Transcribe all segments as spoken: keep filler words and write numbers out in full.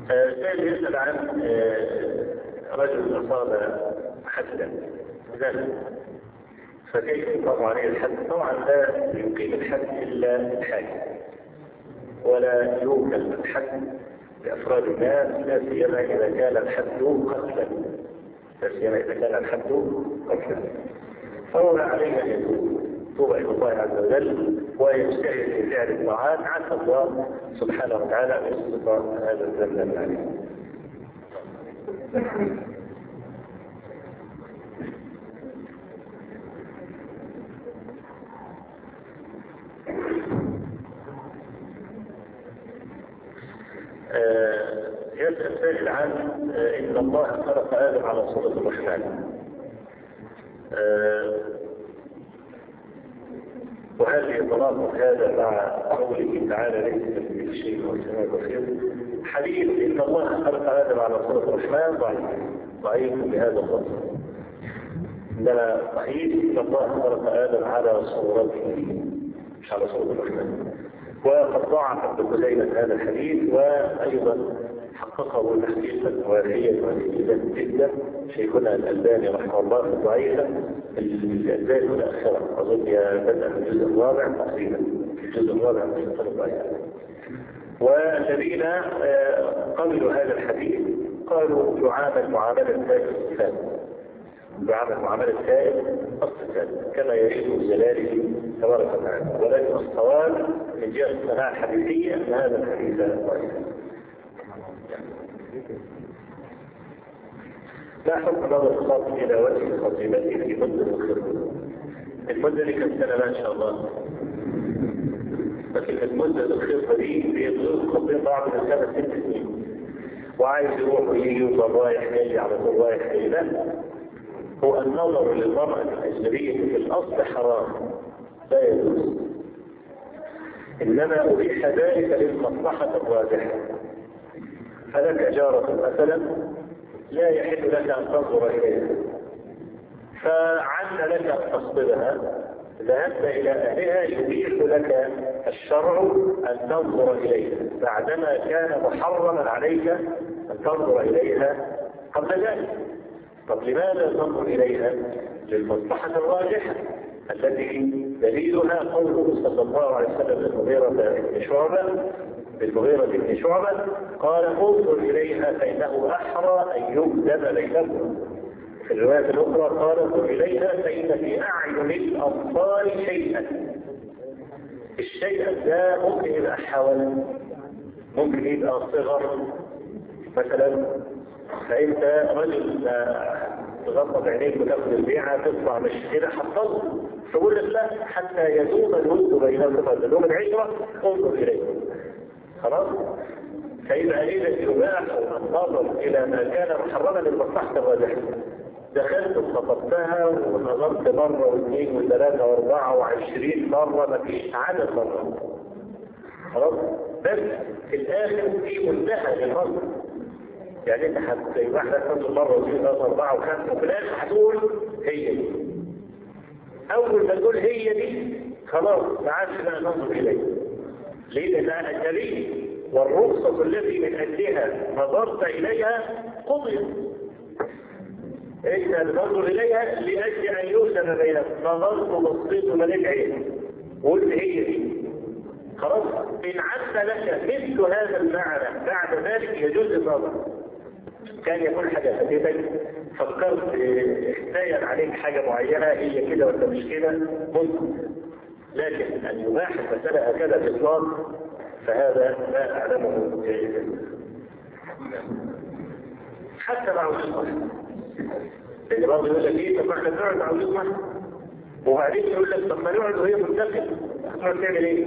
سائل يسأل عن رجل أصاب حدا ذنب فكيف يقام عليه الحد؟ طبعا لا يقيم الحد إلا الحاكم ولا يوكل الحد لأفراد الناس، لا سيما إذا كان الحد قتلا لا سيما إذا كان الحد قتلا فهو عليه أن يتوب توبة إلى الله عز وجل ويجتهد في فعل الطاعات عسى الله سبحانه وتعالى أن يسقط هذا الذنب عليه. يسأل سائل عن إن الله خلق آدم على صورة الرحمن، وهل يتناقض هذا مع قوله تعالى ليس كمثله شيء والسماء بصير؟ حديث إن الله خلق آدم على صورة الرحمن ضعيف ضعيف بهذا اللفظ، إنما صحيح إن الله خلق آدم على صورته مش على صورة الرحمن، وقد ضاعف ابن خزيمة هذا الحديث وأيضا حققه تحقيقا وافيا وجيدا جدا شيخنا الألباني رحمه الله ضعيفا الأجزاء المتأخرة أظن بدأ في الجزء الرابع تقريبا في الجزء الرابع من السنة الضعيفة. والذين قبلوا هذا الحديث قالوا يعامل معاملة سائر الصفات يعامل معاملة سائر الصفات كما يريد جلاله تبارك وتعالى، ولكن الصواب من جهة الصناعة الحديثية أن هذا الحديث ضعيف. لا حكم نظر الخاص إلى وجه خصيمته في مدة الخطبة. المدة دي كم سنة ما شاء الله، لكن المدة الخطبة دي بيخطبين بعض من سنة ست سنين وعايز يروح ويجي يوصل رايح يجي على طول رايح يجي. لا، هو النظر للمرأة الأجنبية في الأصل حرام لا يجوز، إنما أبيح ذلك للمصلحة الراجحة. فلك جارة مثلا لا يحل لك أن تنظر إليها فعن لك أن تصطبها، ذهبت إلى أهلها يبيح لك الشرع أن تنظر إليها بعدما كان محرما عليك أن تنظر إليها قبل ذلك. طب لماذا تنظر إليها؟ للمصلحة الراجحة التي دليلها قوله صلى الله عليه وسلم للمغيرة بن شعبة بالمغيرة بن شعبة قال انظر إليها فإنه أحرى أن يكذب بينكم. في الرواية الأخرى قال انظر إليها فإن في أعين الأبصار شيئا. الشيء ده ممكن يبقى حول ممكن يبقى صغر مثلا، فأنت رجل تغطى عينيك وتاخد البيعة تطلع مش كده حفظ تقول لك لا حتى يدوم الود بينكم تدوم العشرة انظر إليه خلاص. فيبقى إذا يباح النظر إلى ما كان محرما للمصلحة الراجحة. دخلت وخطبتها ونظرت مرة واثنين وثلاثة واربعة وعشرين مرة ما فيش عدد مرة خلاص، بس في الآخر في منتهى للنظر. يعني انت حتى واحدة تنظر مرة واثنين ثلاثة أربعة وخمسة وفي الآخر هتقول هي دي. أول ما تقول هي دي خلاص ما عادش بقى ننظر إليه. ليه؟ لأنها أجنبية والرخصة التي من أجلها نظرت إليها قضيت. إنت ننظر إليها لأجل أن يوسم بينك نظرت وبصيت من العين قلت هي دي خلاص. إن عدت لك مثل هذا المعنى بعد ذلك يجوز النظر. كان يقول حاجة فاتتك فكرت احتايل عليك حاجة معينة هي كده ولا مش كده ممكن، لكن أن يباح المسألة هكذا بإطلاق فهذا لا أعلمه جيدا. حتى مع وجود اللي برضه يقول لك ايه طب احنا نقعد مع وجود واحد وبعدين يقول لك طب ما نقعد وهي منتقل هتقعد تعمل ايه؟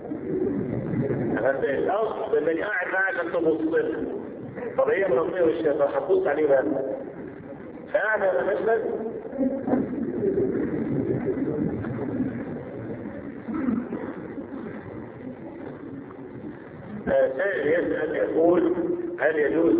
هذا الاصل اللي قاعد معك انت تبص طب هي منطقه والشيطان هتبص عليه بقى فقاعد على مشهد سائل يسأل يقول هل يجوز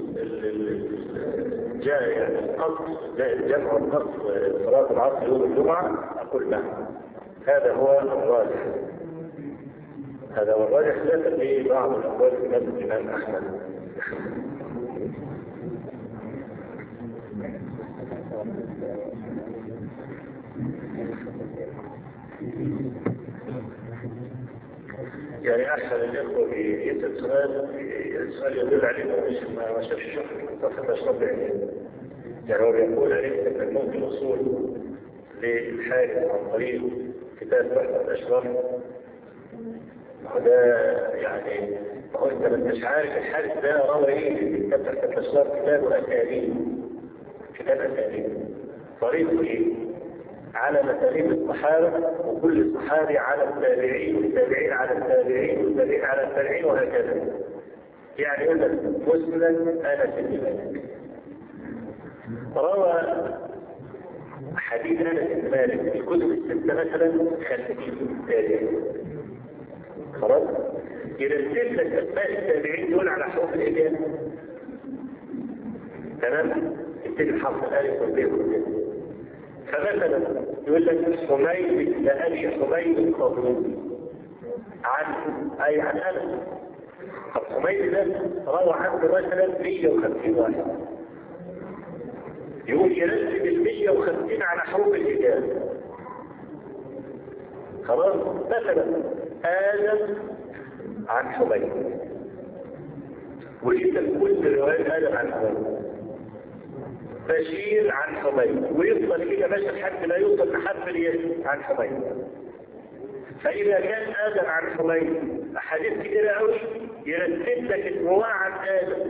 جاء يعني القصر جمع القصر صلاة العصر يوم الجمعة؟ أقول لا، هذا هو الراجح هذا هو الراجح لا تبقى بعض الأقوال في مذهب الإمام أحمد يعني أحسن الإخوة في يسأل سؤال السؤال يدل عليه مش ما شافش شخص ما شرب يعني يعني هو بيقول عليه أن ممكن الوصول للحارس عن طريق كتاب بحث الأشرار. وده يعني ما هو أنت ما انتش عارف الحارس ده روى إيه كتاب بحث الأشرار كتاب أساليب كتاب أساليب طريقه إيه؟ على مساليب الصحابة وكل الصحابي على التابعين والتابعين على التابعين والتابعين على التابعين وهكذا. يعني يقول لك مسند أنس بن مالك روى حديث أنس بن مالك في الكتب الستة مثلا خمسين تابعين. خلاص؟ يرتب لك أسماء التابعين دول على حروف الإجابة. تمام؟ يبتدي الحرف الألف والباء والتاء. فمثلا يقول لك حميد لأبي حميد القبري عن أي عن أنس. طب حميد ده روى عنه مثلا مئة وخمسين واحد. يقول يرتب ال مئة وخمسين على حروف الإجابة. خلاص؟ مثلا آدم عن حميد ويكتب كل رواية آدم عن حميد. بشير عن حميد ويفضل كده ماشي لحد ما يوصل لحرف الياء عن حميد. فإذا كان آدم عن حميد أحاديث كتيرة قوي يرتب لك الرواة عن آدم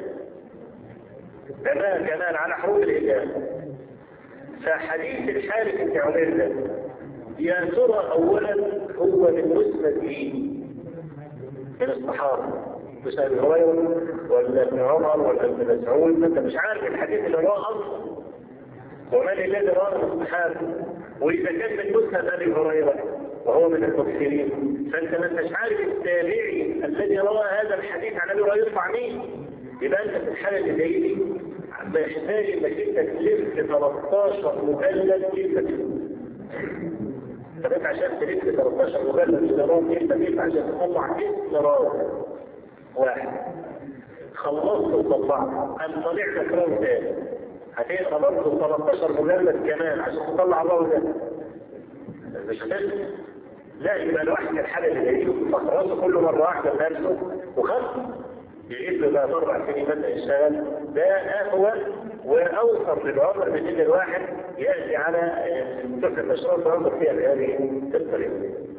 كمان كمان على حروف الإجابة. فحديث الحارث بن عمير ده يا ترى أولا هو من مسند مين؟ من الصحابة مش ابي هريره ولا ابن عمر ولا ابن مسعود. ما انت مش عارف الحديث اللي رواه اصلا ومن الذي رواه الصحابه. واذا كان من مسند ابي هريره وهو من المكثرين فانت ما انتش عارف التابعي الذي روى هذا الحديث عن ابي هريره عن مين. يبقى انت في الحاله اللي زي دي محتاج انك انت تلف ثلاثتاشر مجلد كلمه. طب انت عشان تلف ثلاثتاشر مجلد لراوي انت كيف عشان تطلع اسم راوي واحد خلصت وطلعت أم طلع لك راوي تاني هتقرا برضه ثلاثتاشر مجلد كمان عشان تطلع الراوي ده. مش هتقدر. لا يبقى الواحد الحاله اللي زي دي فخرجه كله مره واحده لنفسه وخلص يجيب له بقى اربع سنين مثلا يشتغل. ده اهون واوفر للعمر من ان الواحد ياتي على تلك الاشراف وينظر فيها بهذه الطريقه.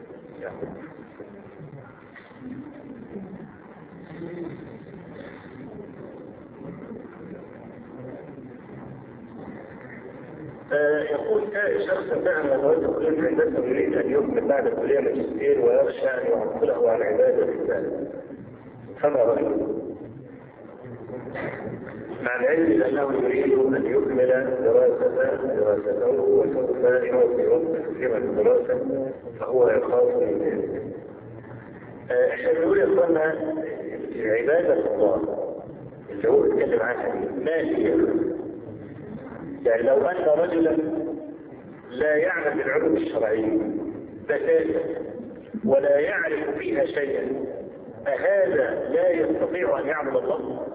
يقول شخص فهم مواد الكلية الهندسة يريد أن يكمل بعد الكلية ماجستير ويخشى أن يعطله عن عبادة الله. فما رأيه؟ مع العلم أنه يريد أن يكمل دراسته دراسته وسوف يعطي وقت كثيرا للدراسة فهو يخاف من ذلك. احنا بنقول يا اخوانا عبادة الله اللي هو بيتكلم عنها ما هي؟ يعني لو أن رجلا لا يعلم العلوم الشرعية بتاتا ولا يعرف فيها شيئا أهذا لا يستطيع أن يعبد الله؟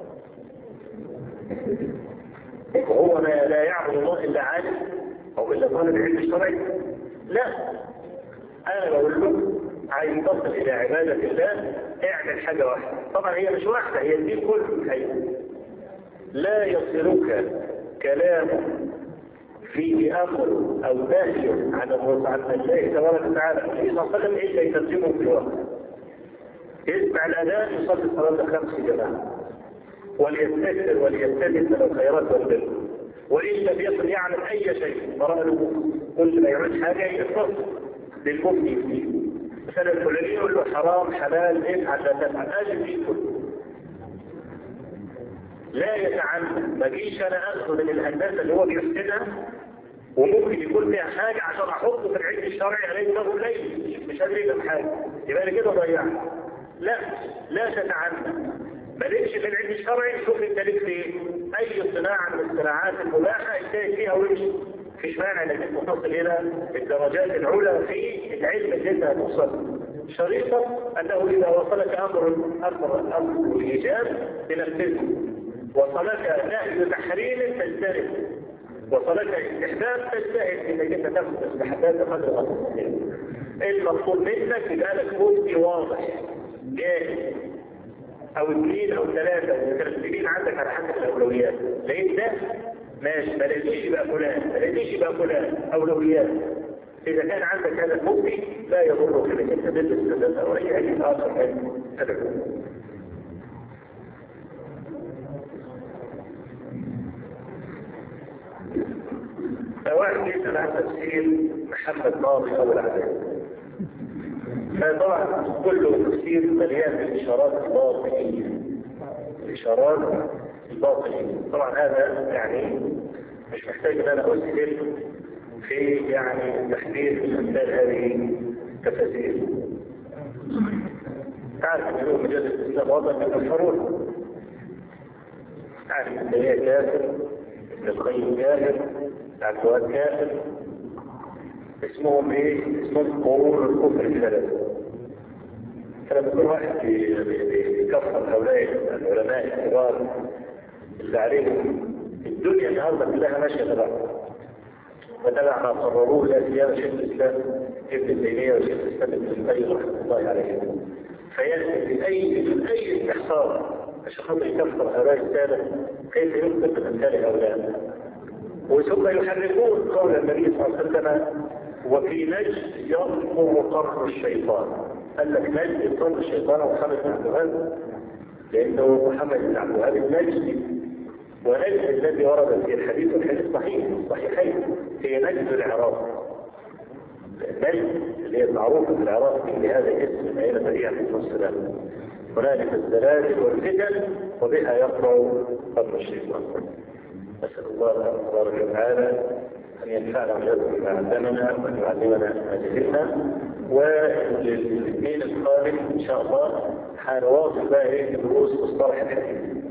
وهو ما لا يعبد الله إلا عالم أو إلا طالب علم الشرعي؟ لا. أنا بقول له عايز تصل إلى عبادة الله اعمل حاجة واحدة. طبعا هي مش واحدة هي الدين كله حقيقة. لا يصلك كلام فيه أمر أو نهي عن الله تبارك وتعالى النبي صلى الله عليه وسلم إلا يترجمه في وقت. يسمع الأذان يصلي الصلاة الخمس جماعة وليستكثر وليستدل من الخيرات والبر وإن لم يكن يعلم أي شيء وراء الأمور كل ما يعود حاجة يتصل للمفتي فيه مثلا الفلاني يقول له حرام حلال افعل لا تفعل أجل فيه كله. لا يتعلم ما جيش انا اخذ من الهندسه اللي هو بيحسنها وممكن يكون فيها حاجه عشان احطه في العلم الشرعي الاقي له قليل مش قادر يفهم حاجه يبقى انا كده ضيعت. لا لا تتعلم ما لكش في العلم الشرعي. شوف انت ليك في اي صناعه من الصناعات المباحه انتهي فيها وامشي. مفيش مانع انك تصل الى الدرجات العلى في العلم اللي انت هتوصل شريطة أنه إذا وصلك أمر أمر أمر الإيجاب تنفذه، وصلك نهي تحريم تجتنب، وصلك استحباب تجتهد إنك أنت تاخذ استحباب بقدر ما تستطيع. المطلوب منك يبقى لك مفتي واضح جاهز، أو اثنين أو ثلاثة مترتبين عندك على حسب الأولويات. لقيت ده ماشي، ما لقيتش يبقى فلان، ما لقيتش يبقى فلان، أولويات. إذا كان عندك هذا المفتي لا يضرك إنك أنت تدرس هذا أو أي أي آخر من هذا. فواحد يسأل عن تفسير محمد ماضي أو العذاب. فطبعا كله تفسير مليان بالإشارات الباطنية، الإشارات الباطنية. طبعا هذا يعني مش محتاج ان انا اسهل في يعني تحديد امثال هذه التفاسير. تعرف ان اليوم مجال الاسلام وضع من الحرور، تعرف ان هي كافر، ابن القيم كافر، العبد كافر، اسمهم ايه؟ اسمهم قرون الكفر الثلاثه. فلما كل واحد يكفر هؤلاء العلماء الكبار اللي عليهم الدنيا النهارده كلها ماشيه تبعهم وتبع ما قرروه، لا سيما شيخ الاسلام ابن تيميه وشيخ الاسلام ابن القيم رحمه الله عليهم. فياتي باي باي استحصار عشان خاطر يكفر هؤلاء الساده كيف يثبت امثال هؤلاء، وثم يحرفون قول النبي صلى الله عليه وسلم وفي نجد يظهر قرن الشيطان. قال لك نجد يظهر الشيطان ومحمد بن عبد الوهاب، لانه محمد بن عبد الوهاب النجدي، ونجد الذي ورد في الحديث الحديث صحيح صحيحين هي نجد العراق. نجد اللي هي معروفه في العراق بهذا الاسم من اين بريئه عليه السلام. هنالك الزلازل والفتن وبها يقرا قرن الشيطان. نسال الله تبارك وتعالى ان ينفعنا ويذكر بما علمنا وان يعلمنا ما جهلنا. وللاثنين القادم ان شاء الله حنواصل بقى ايه دروس مصطلح الحديث.